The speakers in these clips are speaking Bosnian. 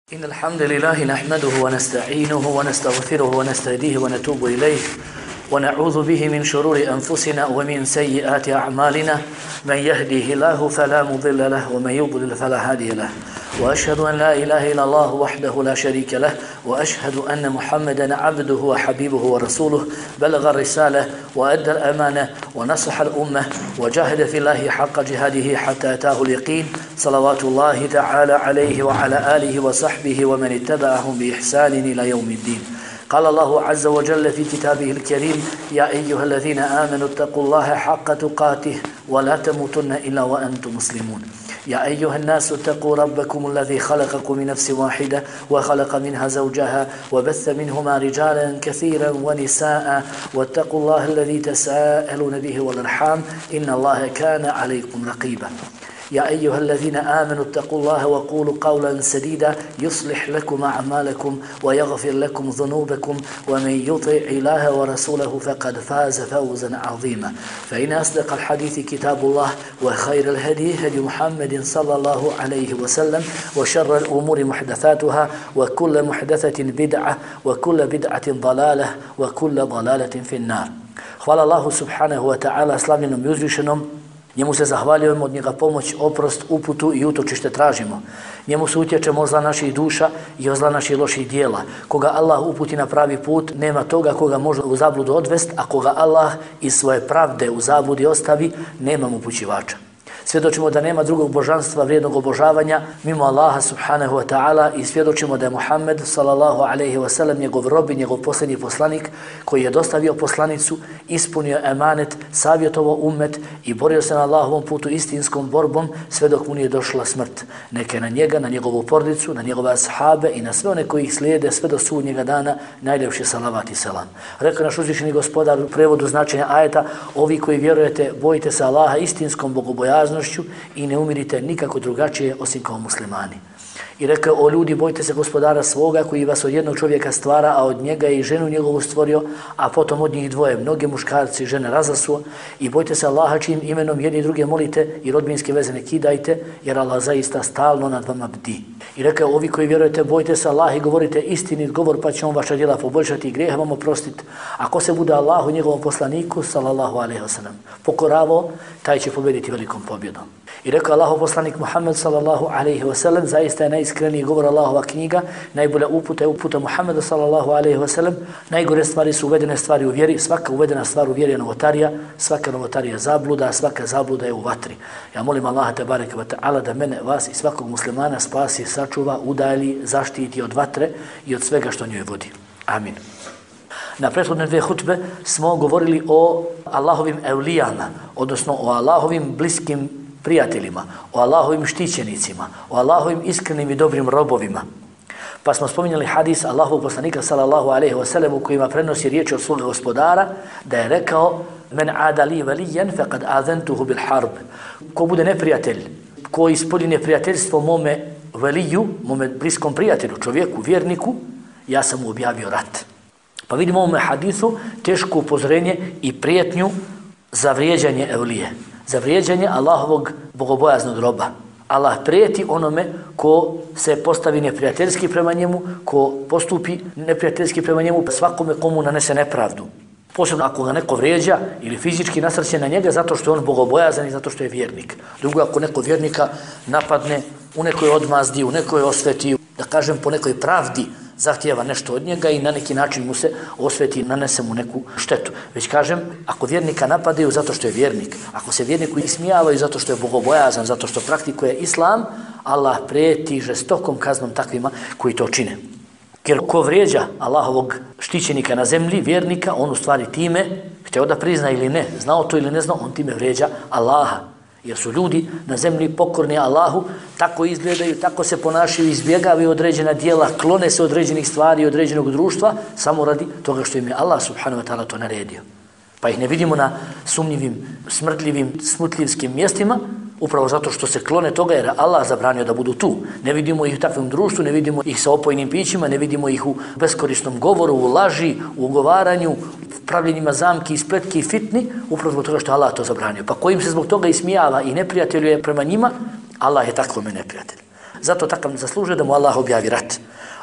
إن الحمد لله نحمده ونستعينه ونستغفره ونستهديه ونتوب إليه ونعوذ به من شرور أنفسنا ومن سيئات أعمالنا من يهديه الله فلا مضل له ومن يضلل فلا هادي له وأشهد أن لا إله إلا الله وحده لا شريك له وأشهد أن محمدا عبده وحبيبه ورسوله بلغ الرسالة وأدى الأمانة ونصح الأمة وجاهد في الله حق جهاده حتى أتاه اليقين صلوات الله تعالى عليه وعلى آله وصحبه ومن اتبعهم بإحسان إلى يوم الدين. قال الله عز وجل في كتابه الكريم: يا أيها الذين آمنوا اتقوا الله حق تقاته ولا تموتن إلا وأنتم مسلمون. يا أيها الناس اتقوا ربكم الذي خلقكم من نفس واحدة وخلق منها زوجها وبث منهما رجالا كثيرا ونساء واتقوا الله الذي تساءلون به والأرحام إن الله كان عليكم رقيبا. يا أيها الذين آمنوا اتقوا الله وقولوا قولا سديدا يصلح لكم أعمالكم ويغفر لكم ذنوبكم ومن يطع الله ورسوله فقد فاز فوزا عظيما. فإن أصدق الحديث كتاب الله وخير الهدي هدي محمد صلى الله عليه وسلم وشر الأمور محدثاتها وكل محدثة بدعة وكل بدعة ضلالة وكل ضلالة في النار. Hvala Allahu subhanahu wa ta'ala, slavljenom i uzvišenom. Njemu se zahvaljujemo, od njega pomoć, oprost, uputu i utočište tražimo. Njemu se utječemo od zla naših duša i od zla naših loših dijela. Koga Allah uputi na pravi put, nema toga koga može u zabludu odvest, a koga Allah iz svoje pravde u zabludi ostavi, nema mu upućivača. Svjedočimo da nema drugog božanstva vrijednog obožavanja mimo Allaha subhanahu wa ta'ala i svjedočimo da je Muhammed sallallahu alaihi wa sallam njegov rob i njegov posljednji poslanik koji je dostavio poslanicu, ispunio emanet, savjetovao ummet i borio se na Allahovom putu istinskom borbom sve dok mu nije došla smrt. Neka na njega, na njegovu porodicu, na njegove ashabe i na sve one koji ih slijede sve do sudnjega dana najljepši salavat i selam. Rekao naš uzvišeni gospodar u prevodu značenja ajeta: ovi koji vjerujete, bojite se Allaha istinskom bogobojaznošću i ne umirite nikako drugačije osim kao muslimani. I rekao: o ljudi, bojte se gospodara svoga koji vas od jednog čovjeka stvara, a od njega je i ženu njegovu stvorio, a potom od njih dvoje mnoge muškarci i žene razasuo. I bojte se Allaha čijim imenom jedni druge molite i rodbinske veze ne kidajte, jer Allah zaista stalno nad vama bdi. I rekao: ovi koji vjerujete, bojte se Allaha i govorite istinit govor, pa će on vaša djela poboljšati i grijehe vam oprostiti. Ako se bude Allahu njegovom poslaniku sallallahu alejhi ve sellem pokoravao, taj će pobjediti velikom pobjedom. I rekao Allahov poslanik Muhammed sallallahu alejhi ve sellem: zaista je najiskreniji govor Allahova knjiga, najbolja uputa je uputa Muhammeda sallallahu alejhi ve sellem. Najgore stvari su uvedene stvari u vjeri, svaka uvedena stvar u vjeri je novotarija, svaka novotarija je zabluda, a svaka zabluda je u vatri. Ja molim Allaha tebareke ve taala da mene, vas i svakog muslimana spasi, sačuva, udalji, zaštiti od vatre i od svega što njoj vodi. Amin. Na prethodne dvije hutbe smo govorili o Allahovim evlijama, odnosno o Allahovim bliskim prijateljima, o Allahovim štićenicima, o Allahovim iskrenim i dobrim robovima. Pa smo spominjali hadis Allahovog poslanika sallallahu alejhi ve sellem u kojima prenosi riječ od svoga gospodara da je rekao: men ada li valiyan faqad azantuhu bil harb. Ko bude neprijatelj, ko ispolji neprijateljstvo mome veliju, mome bliskom prijatelju, čovjeku, vjerniku, ja sam mu objavio rat. Pa vidimo u ovome hadisu teško upozorenje i prijetnju za vrijeđanje evlije, za vrijeđanje Allahovog bogobojaznog roba. Allah prijeti onome ko se postavi neprijateljski prema njemu, ko postupi neprijateljski prema njemu, svakome komu nanese nepravdu. Posebno ako ga neko vrijeđa ili fizički nasrće na njega zato što je on bogobojazan i zato što je vjernik. Drugo, ako neko vjernika napadne u nekoj odmazdi, u nekoj osveti, da kažem po nekoj pravdi, zahtijeva nešto od njega i na neki način mu se osveti i nanese mu neku štetu. Već kažem, ako vjernika napadaju zato što je vjernik, ako se vjerniku ismijavaju zato što je bogobojazan, zato što praktikuje islam, Allah prijeti žestokom kaznom takvima koji to čine. Jer ko vrijeđa Allahovog štićenika na zemlji, vjernika, on u stvari time, htio da prizna ili ne, znao to ili ne znao, on time vrijeđa Allaha. Jer su ljudi na zemlji pokorni Allahu, tako izgledaju, tako se ponašaju, izbjegavaju određena djela, klone se određenih stvari i određenog društva, samo radi toga što im je Allah subhanahu wa ta'ala to naredio. Pa ih ne vidimo na sumnjivim, smrdljivim, smutljivskim mjestima, upravo zato što se klone toga jer Allah zabranio da budu tu. Ne vidimo ih u takvom društvu, ne vidimo ih sa opojnim pićima, ne vidimo ih u beskorisnom govoru, u laži, u ugovaranju, pravljenjima zamki i spletki i fitni, upravo zbog toga što Allah to zabranio. Pa ko im se zbog toga ismijava i neprijateljuje prema njima, Allah je takvome neprijatelj. zato takav ne zaslužuje da mu Allah objavi rat.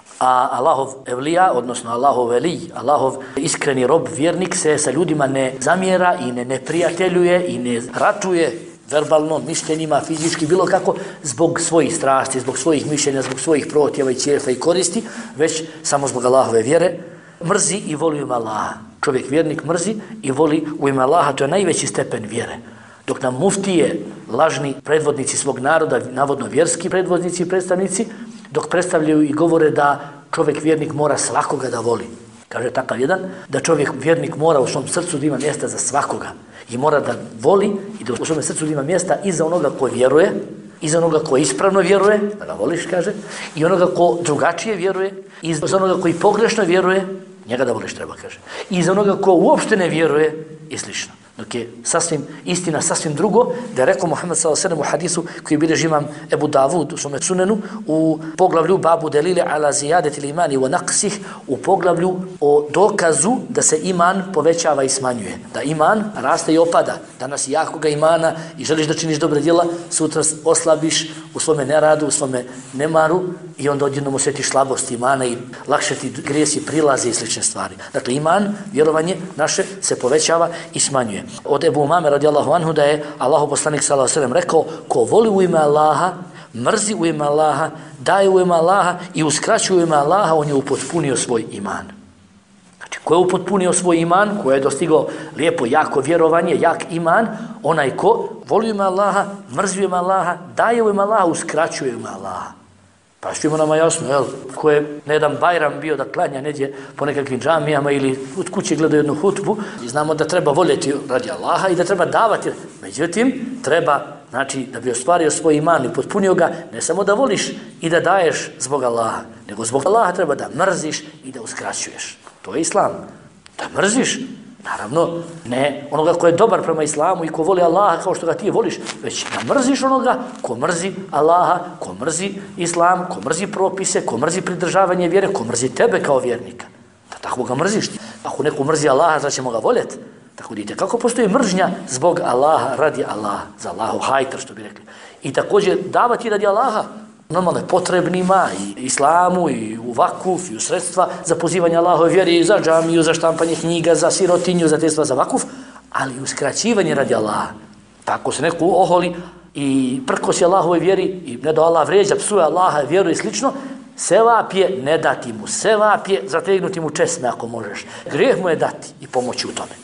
A Allahov evlija, odnosno Allahov velij, Allahov iskreni rob, vjernik se sa ljudima ne zamjera i ne neprijateljuje i ne ratuje verbalno, mišljenjima, fizički, bilo kako, zbog svojih strasti, zbog svojih mišljenja, zbog svojih protjeva i cijefa i koristi, već samo zbog Allahove vjere. Mrzi i voli u ime Allaha. Čovjek vjernik mrzi i voli u ime Allaha, to je najveći stepen vjere. Dok nam muftije, lažni predvodnici svog naroda, navodno vjerski predvodnici i predstavnici, dok predstavljaju i govore da čovjek vjernik mora svakoga da voli. Kaže takav jedan, da čovjek vjernik mora u svom srcu da ima mjesta za svakoga. I mora da voli i da u svom srcu da ima mjesta i za onoga ko vjeruje, i za onoga ko ispravno vjeruje, da ga voliš, kaže, i onoga ko drugačije vjeruje, i za onoga koji pogrešno vjeruje, njega da voliš treba, kaže. I za onoga ko uopšte ne vjeruje i slično. Dok je sasvim istina, sasvim drugo, da je rekao Muhammed s.a.v. u hadisu koji bilježi imam Ebu Davud u svome sunenu, u poglavlju Babu delile ala zijadet ili imani wa naqsih, u poglavlju o dokazu da se iman povećava i smanjuje. Da iman raste i opada. Danas jakoga imana i želiš da činiš dobre djela, sutra oslabiš u svome neradu, u svome nemaru i onda odjednom osjetiš slabost imana i lakše ti grijesi prilaze i slične stvari. Dakle, iman, vjerovanje naše se povećava i smanjuje. Od Ebu Umame radijallahu anhu da je Allahov poslanik sallallahu alejhi ve sellem rekao: ko voli u ime Allaha, mrzi u ime Allaha, daje u ime Allaha i uskraćuje u ime Allaha, on je upotpunio svoj iman. Znači, ko je upotpunio svoj iman, ko je dostigao lijepo, jako vjerovanje, jak iman, onaj ko voli u ime Allaha, mrzi u ime Allaha, daje u ime Allaha, uskraćuje u ime Allaha. Pa što ima nama jasno, jel? Ko je na jedan Bajram bio da klanja neđe po nekakvim džamijama ili od kuće gleda jednu hutbu, i znamo da treba voljeti radi Allaha i da treba davati. Međutim, treba, znači, da bi ostvario svoj iman i potpunio ga, ne samo da voliš i da daješ zbog Allaha, nego zbog Allaha treba da mrziš i da uskraćuješ. To je islam. Da mrziš. Naravno, ne onoga ko je dobar prema islamu i ko voli Allaha kao što ga ti voliš, već da mrziš onoga ko mrzi Allaha, ko mrzi islam, ko mrzi propise, ko mrzi pridržavanje vjere, ko mrzi tebe kao vjernika. Da tako ga mrziš. Ako neko mrzi Allaha, znači ćemo ga voljeti. Tako vidite, kako postoji mržnja zbog Allaha, radi Allaha, za Allahu hajter, što bi rekli. I također davati radi Allaha, normalno je potrebnima i islamu i u vakuf i u sredstva za pozivanje Allahove vjeri, za džamiju, za štampanje knjiga, za sirotinju, za testva, za vakuf, ali i uskraćivanje radi Allaha. Tako se neko oholi i prkosi Allahove vjeri i ne da Allah vređa, psuje Allaha, vjeru i slično, sevap je ne dati mu, sevap je zategnuti mu česme ako možeš. Grijeh mu je dati i pomoći u tome.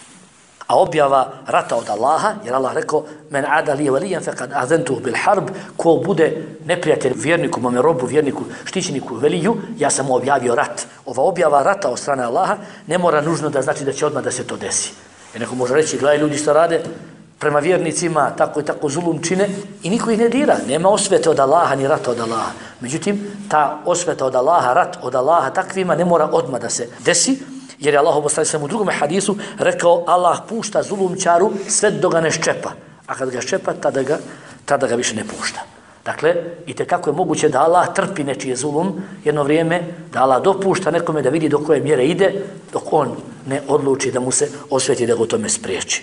A objava rata od Allaha, jer Allah rekao: men ada li valijan faqad azantuhu bil harb, ko bude neprijatelj vjerniku, mome robu, vjerniku, štićeniku, veliju, ja sam mu objavio rat. Ova objava rata od strane Allaha ne mora nužno da znači da će odmah da se to desi. Jer neko može reći: gledaj, ljudi što rade prema vjernicima, tako i tako zulum čine i niko ih ne dira. Nema osvete od Allaha ni rata od Allaha. Međutim, ta osveta od Allaha, rat od Allaha takvima ne mora odmah da se desi. Jer je Allah u drugom hadisu rekao: Allah pušta zulumčaru sve dok ga ne ščepa. A kad ga ščepa, tada ga više ne pušta. Dakle, i kako je moguće da Allah trpi nečije zulum jedno vrijeme, da Allah dopušta nekome da vidi do koje mjere ide, dok on ne odluči da mu se osveti da ga u tome spriječi.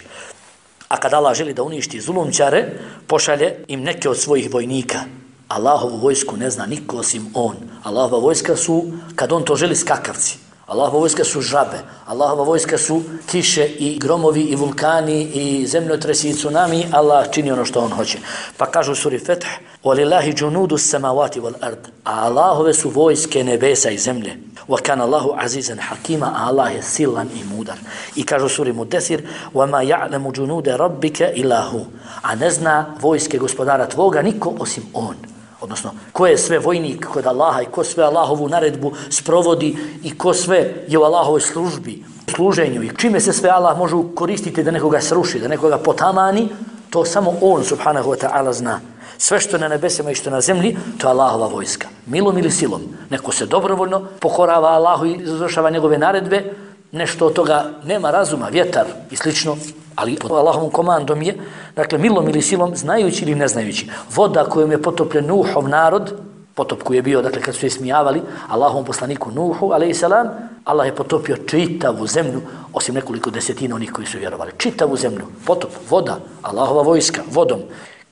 A kad Allah želi da uništi zulumčare, pošalje im neke od svojih vojnika. Allahovu vojsku ne zna niko osim on. Allahova vojska su, kad on to želi, skakavci. Allahova vojska su žabe, Allahova vojska su kiše i gromovi i vulkani i zemljotresi i tsunami. Allah čini ono što on hoće. Pa kažu u suri Feth: وَلِلَّهِ جُنُودُ السَّمَوَاتِ وَالْأَرْضِ, a Allahove su vojske nebesa i zemlje. وَكَانَ اللَّهُ عَزِيزًا حَكِيمًا, a Allah je silan i mudar. I kažu u suri Mudesir: وَمَا يَعْلَمُ جُنُودَ رَبِّكَ إِلَّا هُ, a ne zna vojske gospodara tvoga niko osim on. Odnosno, ko je sve vojnik kod Allaha i ko sve Allahovu naredbu sprovodi i ko sve je u Allahovoj službi, služenju i čime se sve Allah može koristiti da nekoga sruši, da nekoga potamani, to samo on, subhanahu wa ta'ala, zna. Sve što je na nebesima i što je na zemlji, to je Allahova vojska. Milom ili silom. Neko se dobrovoljno pokorava Allahu i izvršava njegove naredbe, nešto od toga nema razuma, vjetar i slično, ali pod Allahovom komandom je, dakle, milom ili silom, znajući ili ne znajući. Voda kojom je potopljen Nuhov narod, potop koji je bio, dakle, kad su je smijavali Allahovom poslaniku Nuhu, alejsalam, Allah je potopio čitavu zemlju, osim nekoliko desetina onih koji su vjerovali. Čitavu zemlju, potop, voda, Allahova vojska, vodom.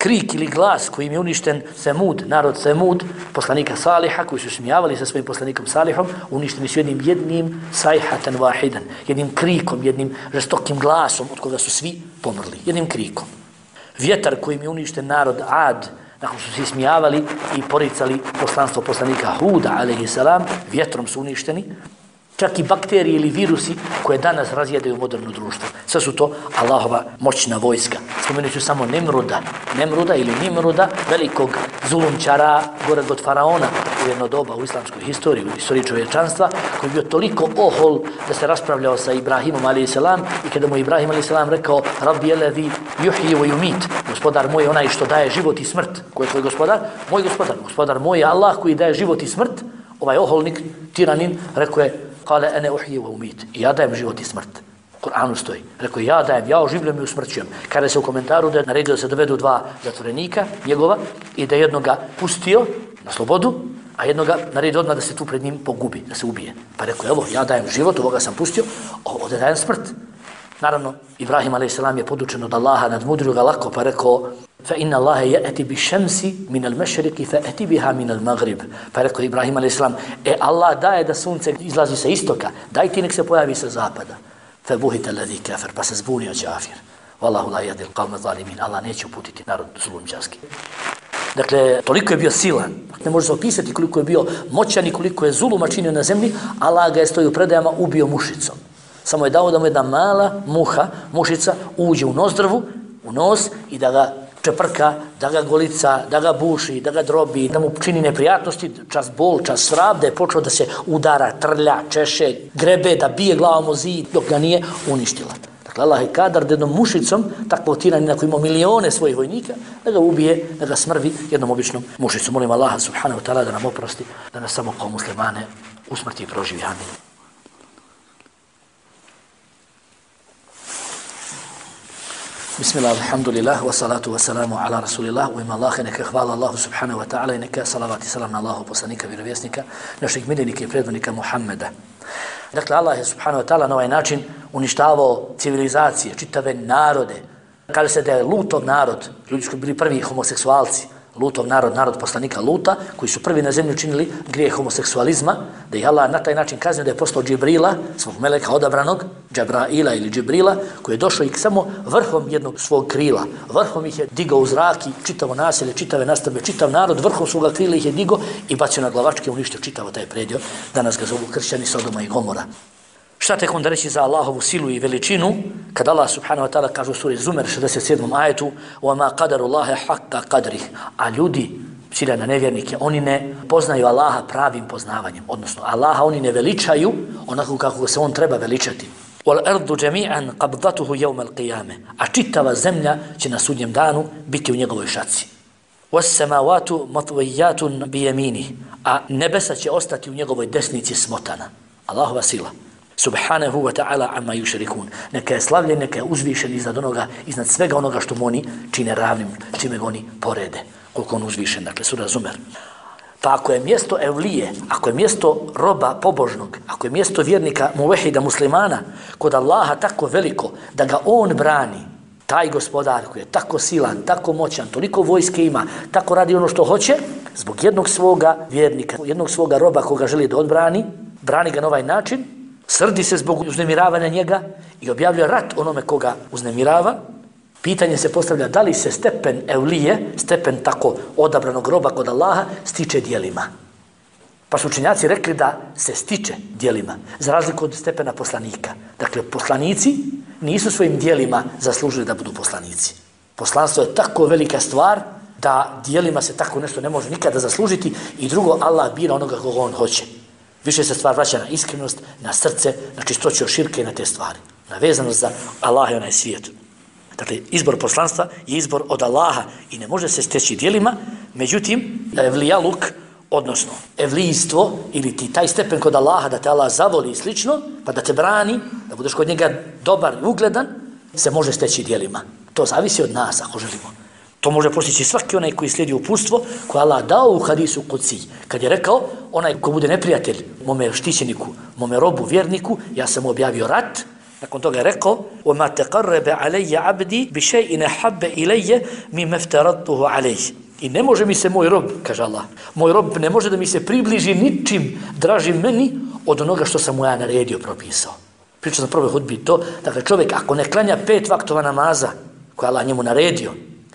krik ili glas kojim je uništen Semud, narod Semud, poslanika Saliha, koji su smijavali sa svojim poslanikom Salihom, uništeni su jednim sajhatan vahidan, jednim krikom, jednim žestokim glasom od koga su svi pomrli, jednim krikom. Vjetar kojim je uništen narod Ad, nakon su se ismijavali i poricali poslanstvo poslanika Huda, alejhiselam, vjetrom su uništeni. Čak i bakterije ili virusi koje danas razjedaju moderno društvo. Sve su to Allahova moćna vojska. Spomenut ću samo Nemruda ili Nimruda, velikog zulumčara gore od faraona u jedno doba u islamskoj historiji, u istoriji čovječanstva, koji je bio toliko ohol da se raspravljao sa Ibrahimom a.s. i kada mu Ibrahim a.s. rekao Rabbi elezi juhyi wa yumit, gospodar moj onaj što daje život i smrt. Ko je tvoj gospodar? Moj gospodar. Gospodar moj je Allah koji daje život i smrt. Ovaj oholnik, tiranin, rekao je Kale ene uhyi wa umit. Ja dajem život i smrt. U Kur'anu stoji. Rekao ja oživljujem i usmrćujem. Kada se u komentaru da je naredio da se dovedu dva zatvorenika njegova i da jednoga pustio na slobodu, a jednoga naredio odmah da se tu pred njim pogubi, da se ubije. Pa rekao evo ja dajem život, ovoga sam pustio, ovdje dajem smrt. Naravno, Ibrahim a.s. je podučen od Allaha, nadmudrio ga lako, pa rekao فَإِنَّ اللَّهَ يَأْتِ بِشَمْسِ مِنَ الْمَشْرِقِ فَأَتِ بِهَا مِنَ الْمَغْرِبِ. Pa rekao Ibrahim a.s. Allah daje da sunce izlazi sa istoka, daj ti nek se pojavi sa zapada. فَبُهِتَ الَّذِي كَفَرْ. Pa se zbunio kafir. Wallahu la yahdi al-qawma zalimin. Allah neće uputiti narod zulumčarski. Dakle, toliko je bio silan. Ne može se opisati koliko je bio moćan i koliko je zuluma činio na zemlji. Allah ga je stoji u predajama ubio mušicom. Samo je dao da mu jedna mala mušica, uđe u nozdrvu, u nos i da ga čeprka, da ga golica, da ga buši, da ga drobi, da mu čini neprijatnosti, čas bol, čas srab, da je počeo da se udara, trlja, češe, grebe, da bije glavom o zid, dok ga nije uništila. Dakle, Allah je kadar da jednom mušicom, takvog tiranina koji ima milione svojih vojnika, da ga ubije, da ga smrvi jednom običnom mušicom. Molim Allaha subhanahu wa ta'ala da nam oprosti, da nas samo kao muslimane usmrti i proživi. Amin. Bismillah, alhamdulillah, wa salatu wa salamu ala rasulillah, u ime Allaha, neka hvala Allahu subhanahu wa ta'ala i neka salavat i salam na Allahu poslanika, vjerovjesnika, našeg miljenika i predvodnika Muhammeda. Dakle, Allah je subhanahu wa ta'ala na ovaj način uništavao civilizacije, čitave narode. Kaže se da je Lutov narod, ljudi koji bili prvi homoseksualci, Lutov narod, narod poslanika Luta, koji su prvi na zemlji učinili grijeh homoseksualizma, da je Allah na taj način kaznio da je poslao Džibrila, svog meleka odabranog, Džabraila ili Džibrila, koji je došao ih samo vrhom jednog svog krila. Vrhom ih je digao u zrak i čitavo naselje, čitave nastrbe, čitav narod, vrhom svoga krila ih je digao i bacio na glavačke, uništio čitavo taj predio. Danas ga zovu kršćani Sodoma i Gomora. Šta tek onda reći za Allahovu silu i veličinu, kad Allah subhanahu wa ta'ala kaže u suri Zumer 67. ajetu وَمَا قَدَرُ اللَّهَ حَقَّ قَدْرِهِ. A ljudi, cilja na nevjernike, oni ne poznaju Allaha pravim poznavanjem, odnosno Allaha oni ne veličaju onako kako se on treba veličati. وَالْأَرْضُ جَمِيعًا قَبْضَتُهُ يَوْمَ الْقِيَامَةِ. A čitava zemlja će na sudnjem danu biti u njegovoj šaci. وَالسَّمَاوَاتُ مَطْوِيَّاتٌ بِيَمِينِهِ. A nebesa će ostati u njegovoj desnici smotana. Allahova sila. Subhanahu wa ta'ala amma yushrikun. Neka je slavljen, neka je uzvišen iznad svega onoga što mu oni čine ravnim, čime ga oni porede. Koliko on uzvišen, dakle, sura Zumer. Pa ako je mjesto evlije, ako je mjesto roba pobožnog, ako je mjesto vjernika muvehida muslimana, kod Allaha tako veliko da ga on brani, taj gospodar koji je tako silan, tako moćan, toliko vojske ima, tako radi ono što hoće, zbog jednog svoga vjernika, jednog svoga roba koga želi da odbrani, brani ga na ovaj način, srdi se zbog uznemiravanja njega i objavlja rat onome koga uznemirava. Pitanje se postavlja da li se stepen evlije, stepen tako odabranog roba kod Allaha, stiče djelima. Pa su učenjaci rekli da se stiče djelima, za razliku od stepena poslanika. Dakle, poslanici nisu svojim djelima zaslužili da budu poslanici. Poslanstvo je tako velika stvar da djelima se tako nešto ne može nikada zaslužiti i drugo, Allah bira onoga koga on hoće. Više se stvar vraća na iskrenost, na srce, na čistoću širke i na te stvari. Na vezanost za Allah i onaj svijet. Dakle, izbor poslanstva je izbor od Allaha i ne može se steći djelima, međutim, evlijaluk, odnosno evlijstvo, ili ti taj stepen kod Allaha da te Allah zavoli i slično, pa da te brani, da budeš kod njega dobar i ugledan, se može steći djelima. To zavisi od nas, ako želimo. To može postići svaki onaj koji slijedi uputstvo koje Allah dao u hadisu Kudsi. Kad je rekao, onaj ko bude neprijatelj mome štićeniku, mome robu, vjerniku, ja sam mu objavio rat Nakon toga je rekao: وَمَا تَقَرَّبَ عَلَيَّ عَبْدِي بِشَيْءٍ أَحَبَّ إِلَيَّ مِمَّا افْتَرَضْتُهُ عَلَيْهِ. I ne može mi se moj rob, kaže Allah, moj rob ne može da mi se približi ničim dražim meni od onoga što sam mu ja naredio, propisao. Pričao sam prvoj hudbi to, dakle čovjek ako ne klanja 5 vaktova namaza koje Allah njemu naredio,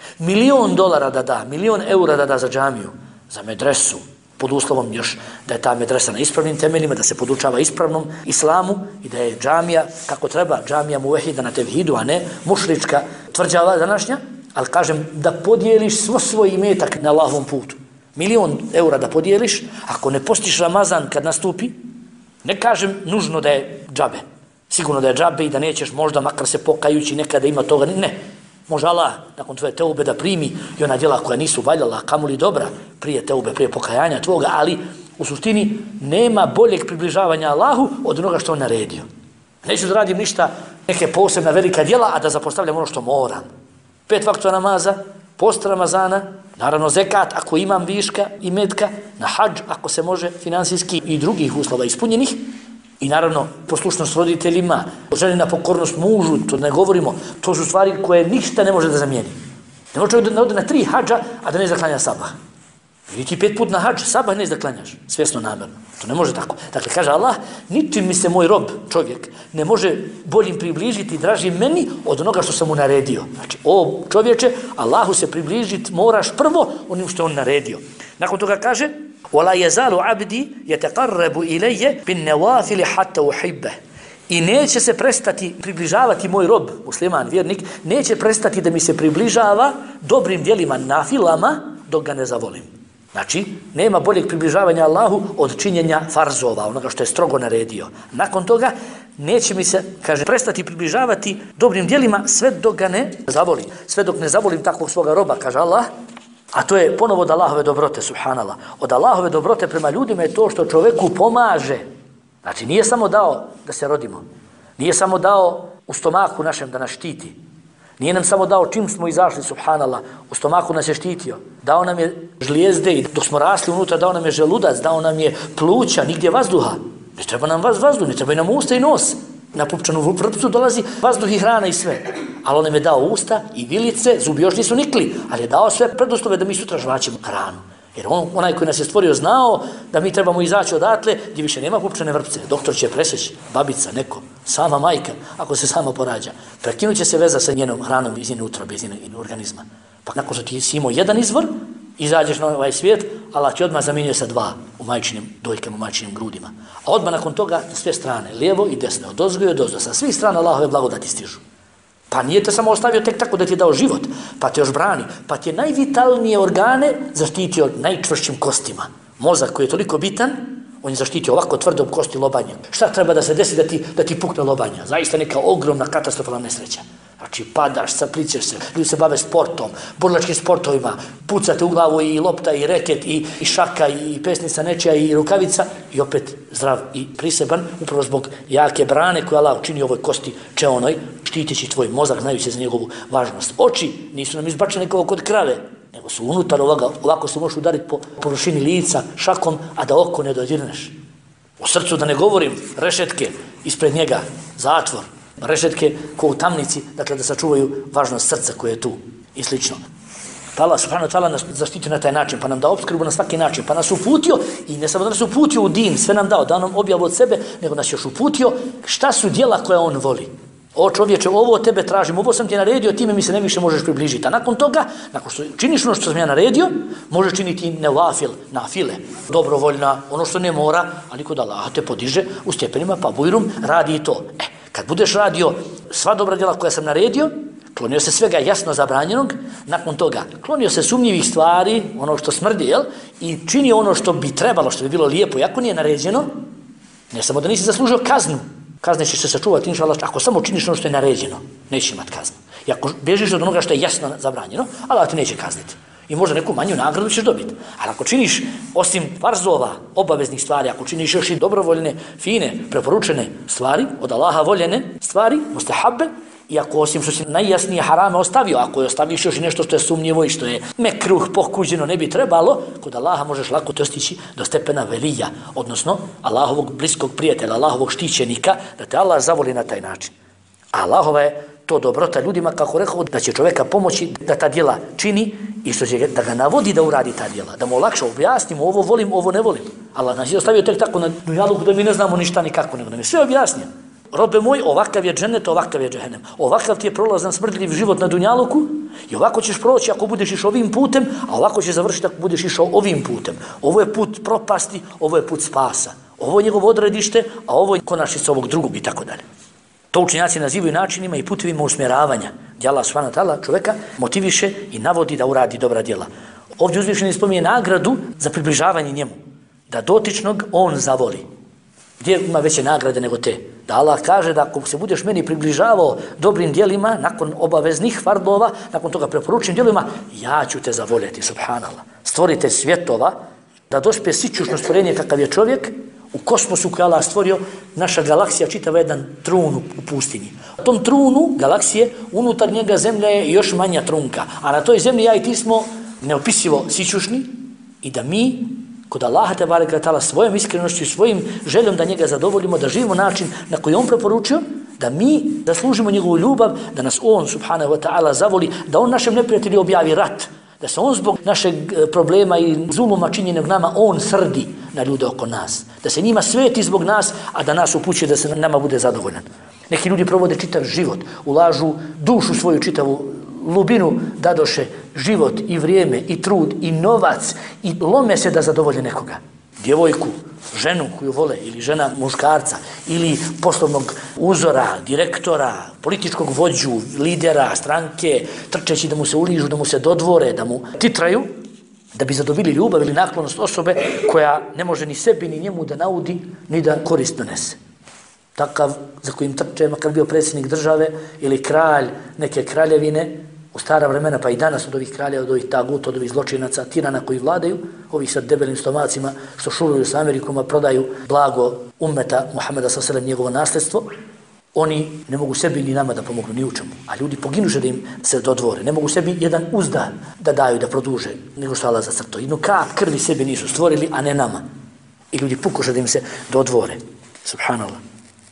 $1.000.000 da da, €1.000.000 da da za džamiju, za medresu, pod uslovom još da je ta medresa na ispravnim temeljima, da se podučava ispravnom islamu i da je džamija kako treba, džamija muvehida na tevhidu, a ne mušrička tvrđava današnja, ali kažem da podijeliš svoj imetak na Allahovom putu. €1.000.000 da podijeliš, ako ne postiš Ramazan kad nastupi, ne kažem nužno da je džabe. Sigurno da je džabe i da nećeš možda, makar se pokajući nekada ima toga, ne. Može Allah nakon tvoje teube da primi i ona djela koja nisu valjala, kamoli dobra, prije teube, prije pokajanja tvoga, ali u suštini nema boljeg približavanja Allahu od onoga što on naredio. Neću da radim ništa, neke posebna velika djela, a da zapostavljam ono što moram. 5 vaktova namaza, post Ramazana, naravno zekat ako imam viška i metka, na hadž ako se može, finansijski i drugih uslova ispunjenih, i naravno poslušnost roditeljima, željena pokornost mužu, to ne govorimo, to su stvari koje ništa ne može da zamijeni. Ne može čovjek da ode na 3 hadža, a da ne zaklanja sabah. Ili ti 5 put na hadž, sabah ne zaklanjaš, svjesno namjerno. To ne može tako. Dakle, kaže Allah, ničim mi se moj rob, čovjek, ne može boljim približiti, dražim meni od onoga što sam mu naredio. Znači, o čovječe, Allahu se približiti moraš prvo onim što on naredio. Nakon toga kaže: وَلَا يَزَالُ عَبْدِي يَتَقَرَّبُ إِلَيَّ بِالنَّوَافِلِ حَتَّى أُحِبَّهُ. I neće se prestati približavati moj rob, musliman, vjernik, neće prestati da mi se približava dobrim djelima, nafilama, dok ga ne zavolim. Znači, nema boljeg približavanja Allahu od činjenja farzova, onoga što je strogo naredio. Nakon toga, neće mi se, kaže, prestati približavati dobrim djelima sve dok ga ne zavoli. Sve dok ne zavolim takvog svoga roba, kaže Allah. A to je ponovo od Allahove dobrote, subhanallah. Od Allahove dobrote prema ljudima je to što čovjeku pomaže. Znači, nije samo dao da se rodimo. Nije samo dao u stomaku našem da nas štiti. Nije nam samo dao čim smo izašli, subhanallah, u stomaku nas je štitio. Dao nam je žlijezde i dok smo rasli unutra dao nam je želudac, dao nam je pluća, nigdje vazduha. Ne treba nam vazduh, ne treba nam usta i nos. Na pupčanu vrpcu dolazi vazduh i hrana i sve. Ali on nam je dao usta i vilice, zubi još nisu nikli, ali je dao sve preduslove da mi sutra žvaćemo hranu. Jer onaj koji nas je stvorio znao da mi trebamo izaći odatle gdje više nema pupčane vrpce. Doktor će presjeći, babica, neko, sama majka, ako se sama porađa. Prekinut će se veza sa njenom hranom iz njene utrobe, iz njenog organizma. Pa nakon što ti si imao jedan izvor, izađeš na ovaj svijet, Allah ti odmah zamijenio sa 2 u majčinim dojkama, u majčinim grudima. A odmah nakon toga s sve strane, lijevo i desno, odozgo i odozdo, sa svih strana Allahove blagodati stižu. Pa nije te samo ostavio tek tako da ti je dao život, pa te još brani, pa ti je najvitalnije organe zaštitio najčvršćim kostima. Mozak koji je toliko bitan, on je zaštitio ovako tvrdom kosti lobanje. Šta treba da se desi da ti pukne lobanja? Zaista neka ogromna katastrofalna nesreća. Znači padaš, saplićeš se, ljudi se bave sportom, borilačkim sportovima, pucate u glavu i lopta i reket i šaka i pesnica nečija i rukavica i opet zdrav i priseban upravo zbog jake brane koju Allah učini ovoj kosti čeonoj, štiteći tvoj mozak, znajući za njegovu važnost. Oči nisu nam izbačene kao kod krave, nego su unutar ovoga, ovako se možeš udariti po površini lica šakom, a da oko ne dodirneš. U srcu da ne govorim, rešetke ispred njega, zatvor, rešetke ko u tamnici, dakle da sačuvaju važnost srca koje je tu i slično. Pa Allah subhanahu wa ta'ala nas zaštitio na taj način, pa nam dao opskrbu na svaki način, pa nas uputio i ne samo da nas uputio u din, sve nam dao, da nam objavu od sebe, nego nas još uputio šta su djela koja on voli. O čovječe, ovo od tebe tražim, ovo sam ti naredio, time mi se ne više možeš približiti. A nakon toga, nakon što činiš ono što sam ja naredio, možeš činiti nevafil, nafile, dobrovoljna, ono što ne mora, ali kod Allaha te podiže u stepenima, pa bujrum, radi i to. Kad budeš radio sva dobra djela koja sam naredio, klonio se svega jasno zabranjenog, nakon toga klonio se sumnjivih stvari, ono što smrdi, jel? I činio ono što bi trebalo, što bi bilo lijepo, iako nije naređeno, ne samo da nisi zaslužio kaznu, kazne ćeš se sačuvati, inša Allah, ako samo činiš ono što je naređeno, nećeš imati kaznu. I ako bežiš od onoga što je jasno zabranjeno, Allah ti neće kazniti. I možda neku manju nagradu ćeš dobiti. Ali ako činiš, osim farzova, obaveznih stvari, ako činiš još i dobrovoljne, fine, preporučene stvari, od Allaha voljene stvari, mustahabbe, i ako osim što si najjasnije harame ostavio, ako je ostaviš još i nešto što je sumnjivo i što je mekruh, pokuđeno, ne bi trebalo, kod Allaha možeš lako dostići do stepena velija, odnosno Allahovog bliskog prijatelja, Allahovog štićenika, da te Allah zavoli na taj način. Allahova je to dobrota ljudima, kako rekao, da će čovjeka pomoći da ta djela čini i što će da ga navodi da uradi ta djela, da mu olakša, objasnimo, ovo volim, ovo ne volim. Allah nas je ostavio tek tako na dunjaluku da mi ne znamo ništa nikako, nego da mi sve objasnio. Robe moj, ovakav je džennet, ovakav je džehennem. Ovakav ti je prolazan smrdljiv život na dunjaluku i ovako ćeš proći ako budeš išao ovim putem, a ovako ćeš završiti ako budeš išao ovim putem. Ovo je put propasti, ovo je put spasa. Ovo je njegovo odredište, a ovo je konačnica ovog drugog i tako dalje. To učenjaci nazivaju načinima i putevima usmjeravanja, gdje Allah subhanahu wa ta'ala čovjeka motiviše i navodi da uradi dobra djela. Ovdje uzvišeni spominje nagradu za približavanje njemu, da dotičnog on zavoli. Gdje ima veće nagrade nego te? Da Allah kaže da ako se budeš meni približavao dobrim djelima, nakon obaveznih fardova, nakon toga preporučenim djelima, ja ću te zavoljeti, subhanallah. Stvorite svjetova, da dospije sićušno stvorenje kakav je čovjek, u kosmosu koji je Allah stvorio, naša galaksija čitava jedan trun u pustinji. U tom trunu galaksije, unutar njega zemlja je još manja trunka, a na toj zemlji ja i ti smo neopisivo sićušni i da mi kod Allaha te barek ve taala svojom iskrenošću i svojim željom da njega zadovoljimo, da živimo način na koji on preporučio, da mi zaslužimo njegovu ljubav, da nas on subhanahu wa ta'ala zavoli, da on našem neprijatelju objavi rat, da se on zbog našeg problema i zuluma činjenog nama, on srdi na ljude oko nas, da se njima sveti zbog nas, a da nas upućuje da se nama bude zadovoljan. Neki ljudi provode čitav život, ulažu dušu svoju čitavu lubinu, dadoše život i vrijeme i trud i novac i lome se da zadovolje nekoga. Djevojku, ženu koju vole ili žena muškarca ili poslovnog uzora, direktora, političkog vođu, lidera, stranke, trčeći da mu se uližu, da mu se dodvore, da mu titraju, da bi zadobili ljubav ili naklonost osobe koja ne može ni sebi ni njemu da naudi ni da korist donese. Takav za kojim trče, makar bio predsjednik države ili kralj neke kraljevine, u stara vremena, pa i danas od ovih kralja, od ovih taguta, od ovih zločinaca, tirana koji vladaju, ovih sa debelim stomacima što šuruju s Amerikom, a prodaju blago ummeta Muhammeda s.a.v. njegovo nasljedstvo, oni ne mogu sebi ni nama da pomognu ni u čemu. A ljudi poginuše da im se dodvore. Ne mogu sebi jedan uzdan da daju, da produže, nego što Allah zacrto. Jednu kap krvi sebi nisu stvorili, a ne nama. I ljudi pokušaju da im se dodvore. Subhanallah.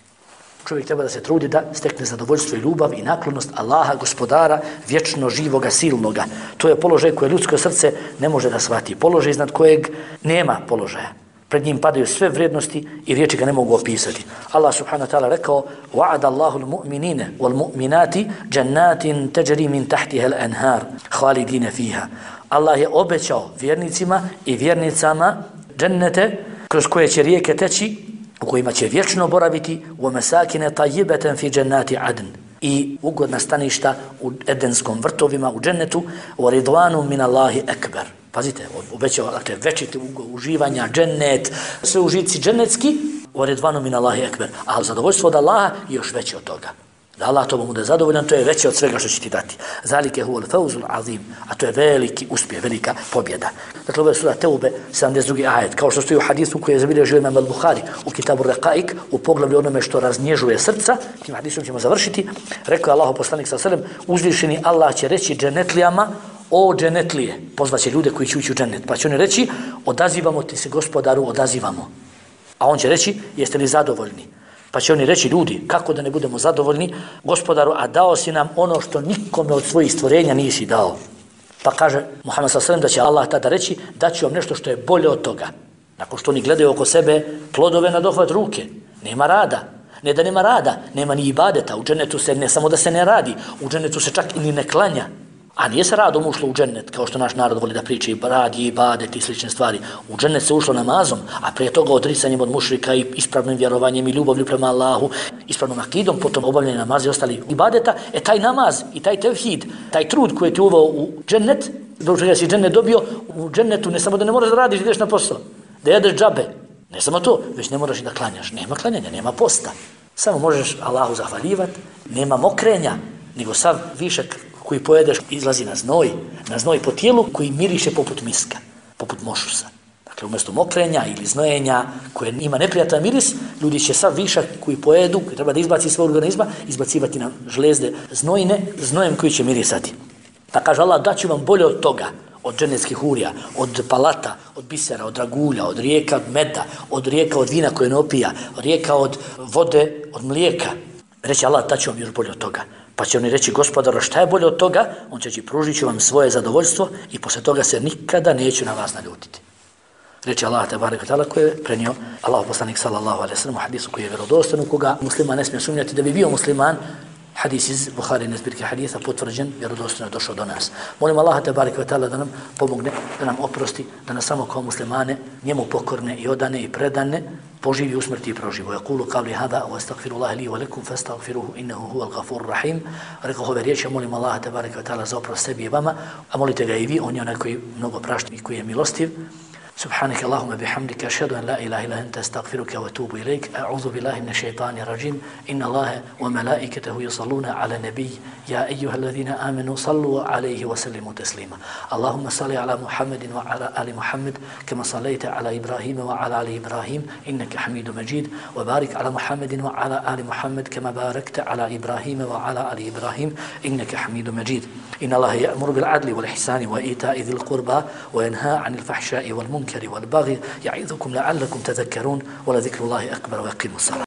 Čovjek treba da se trudi da stekne zadovoljstvo i ljubav i naklonost Allaha, gospodara, vječno živoga, silnoga. To je položaj koje ljudsko srce ne može da shvati. Položaj iznad kojeg nema položaja. Pred njim padaju sve vrijednosti i riječi ga ne mogu opisati. Allah subhanahu wa ta'ala rekao: وَعَدَ اللَّهُ الْمُؤْمِنِينَ وَالْمُؤْمِنَاتِ جَنَّاتٍ تَجْرِي مِنْ تَحْتِهَا الْأَنْهَارِ خَالِدِينَ فِيهَا. Allah je obećao vjernicima i vjernicama džennete kroz koje će rijeke teći, u kojima će vječno boraviti, وَمَسَاكِنَ طَيِّبَةً فِي جَنَّاتِ عَدْنٍ, i ugodna staništa u edenskom vrtovima u džennetu, وَرِضْوَانٌ مِنَ اللَّهِ أَكْبَرُ. Pazite, obećao, dakle, večiti uživanja, džennet, sve užici džennetski, وَرِضْوَانٌ مِنَ اللَّهِ أَكْبَرُ. A zadovoljstvo od Allaha je još veće od toga. Da Allah to bude zadovoljan, to je veće od svega što će ti dati. Zalike huwal fawzul azim, a to je veliki uspjeh, velika pobjeda. Dakle, ovo je sura Teube, 72. ajet, kao što stoji u hadisu koji je zabilježio Imam al-Bukhari u Kitabu Raqaik, u poglavlju onome što raznježuje srca. Tim hadisom ćemo završiti. Rekao je Allahu poslanik sallallahu alejhi ve sellem: uzvišeni Allah će reći dženetlijama: o dženetlije, pozvaće ljude koji će ući u džennet, pa će oni reći: odazivamo ti se, gospodaru, odazivamo. A on će reći: jeste li zadovoljni? Pa će oni reći: ljudi, kako da ne budemo zadovoljni, gospodaru, a dao si nam ono što nikome od svojih stvorenja nisi dao. Pa kaže Muhammed s.a.v. da će Allah tada reći: daću vam nešto što je bolje od toga. Nakon što oni gledaju oko sebe plodove na dohvat ruke, nema rada. Ne da nema rada, nema ni ibadeta. U džennetu se ne samo da se ne radi, u džennetu se čak i ni ne klanja. A nije se radom ušlo u džennet, kao što naš narod voli da priča, i rad, i ibadet i slične stvari. U džennet se ušlo namazom, a prije toga odricanjem od mušrika i ispravnim vjerovanjem i ljubavlju prema Allahu, ispravnom akidom, potom obavljanje namaza i ostali ibadeta. Taj namaz i taj tevhid, taj trud koji ti uveo u džennet, do čega si džennet dobio, u džennetu ne samo da ne moraš da radiš, ideš na posao, da jedeš džabe, ne samo to, već ne moraš i da klanjaš. Nema klanjanja, nema posta. Samo možeš Allahu zahvaljivati, nema mokrenja, nego sav višak koji pojedeš izlazi na znoj po tijelu koji miriše poput miska, poput mošusa. Dakle, umjesto mokrenja ili znojenja koje ima neprijatan miris, ljudi će sav višak koji pojedu, koji treba da izbaci svoj organizma, izbacivati na žlezde znojine, znojem koji će mirisati. Pa kaže Allah: daću vam bolje od toga, od džennetskih hurija, od palata, od bisera, od dragulja, od rijeka, od meda, od rijeka, od vina koje ne opija, od rijeka, od vode, od mlijeka. Reći Allah, ta će vam još bolje od toga. Pa će oni reći, Gospodaru, šta je bolje od toga? On će reći, pružit ću vam svoje zadovoljstvo i posle toga se nikada neću na vas naljutiti. Reći Allah tebareke ve taala koji je prenio Allahov poslanik sallallahu alejhi ve sellem u hadisu koji je vjerodostojan, koga musliman ne smije sumnjati da bi bio musliman. Hadis iz Buharine zbirke hadisa potvrđen, vjerodostojno je došao do nas. Molim Allaha tebareke ve taala da nam pomogne, da nam oprosti, da nas samo kao muslimane, njemu pokorne i odane i predane, poživi u smrti i proživu. Yaqulu qawli hada wa astaghfirullaha li wa lakum fastaghfiruhu innahu huwal ghafurur rahim. Rekao ove riječi, molim Allaha tebareke ve taala za oprost sebi i vama, a molite ga i vi, on je onaj koji mnogo prašta i koji je milostiv. سبحانك اللهم بحمدك أشهد أن لا إله إلا أنت أستغفرك وأتوب إليك أعوذ بالله من الشيطان الرجيم إن الله وملائكته يصلون على النبي يا أيها الذين آمنوا صلوا عليه وسلموا تسليما اللهم صل على محمد وعلى آل محمد كما صليت على إبراهيم وعلى آل إبراهيم إنك حميد مجيد وبارك على محمد وعلى آل محمد كما باركت على إبراهيم وعلى آل إبراهيم إنك حميد مجيد إن الله يأمر بالعدل والإحسان وإيتاء ذي القربى وينهى عن الفحشاء والمنكر والبغي يعظكم لعلكم تذكرون ولذكر الله أكبر ويقيموا الصلاة